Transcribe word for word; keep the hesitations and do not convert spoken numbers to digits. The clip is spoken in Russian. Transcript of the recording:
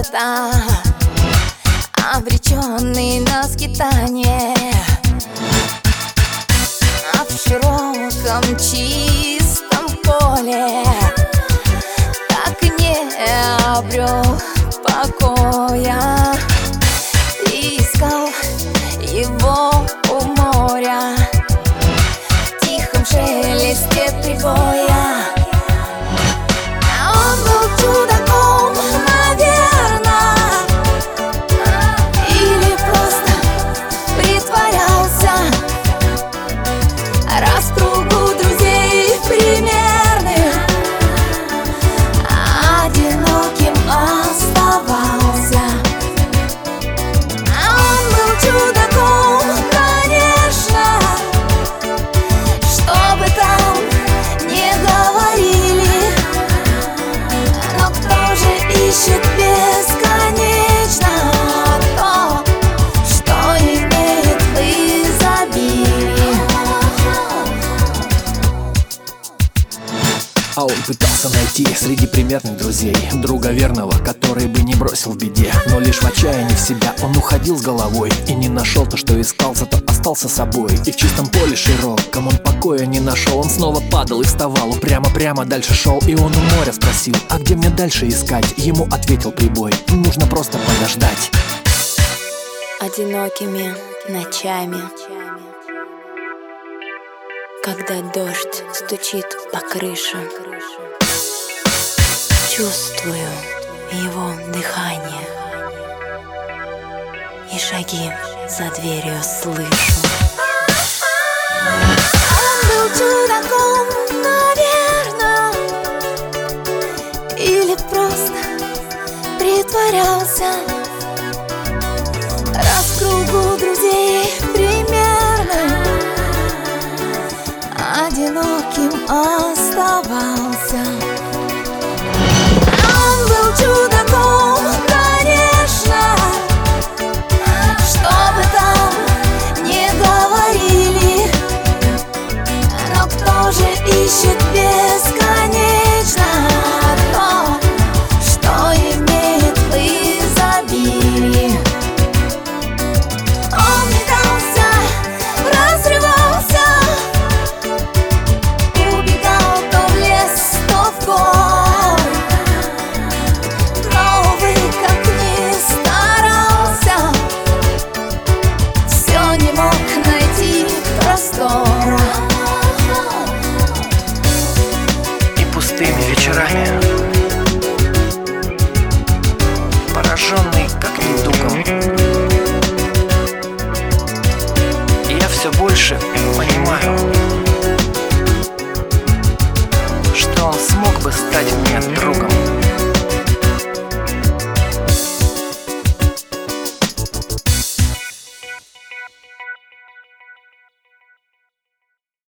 место, обреченный на скитание, а в широком чистом поле так и не обрел покоя. Ты искал его у моря, в тихом шелесте прибоя. А он был чудаком, наверно, или просто притворялся, раз в кругу друзей примерных одиноким оставался. А он был чудаком, конечно, что бы там ни говорили, но кто же ищет бесконечно то, что имеет в изобилии? А он пытался найти среди примерных друзей друга верного, который бы не бросил в беде. Но лишь в отчаянии в себя он уходил с головой и не нашел то, что искал, зато остался собой. И в чистом поле широком он покоя не нашел. Он снова падал и вставал, упрямо-прямо дальше шел. И он у моря спросил: а где мне дальше искать? Ему ответил прибой: нужно просто подождать. Одинокими ночами, когда дождь стучит по крыше, чувствую его дыхание и шаги за дверью слышу. Он был чудаком, наверно, или просто притворялся, раз в кругу друзей примерно одиноким оставался. Он был чудаком, конечно, что бы там ни говорили, но кто же ищет бесконечно то, что имеет в изобилии? Он метался, разрывался, убегал то в лес, то в гор, но, увы, как ни старался, все не мог найти простора. И пустыми вечерами, пораженный как недугом, я все больше понимаю,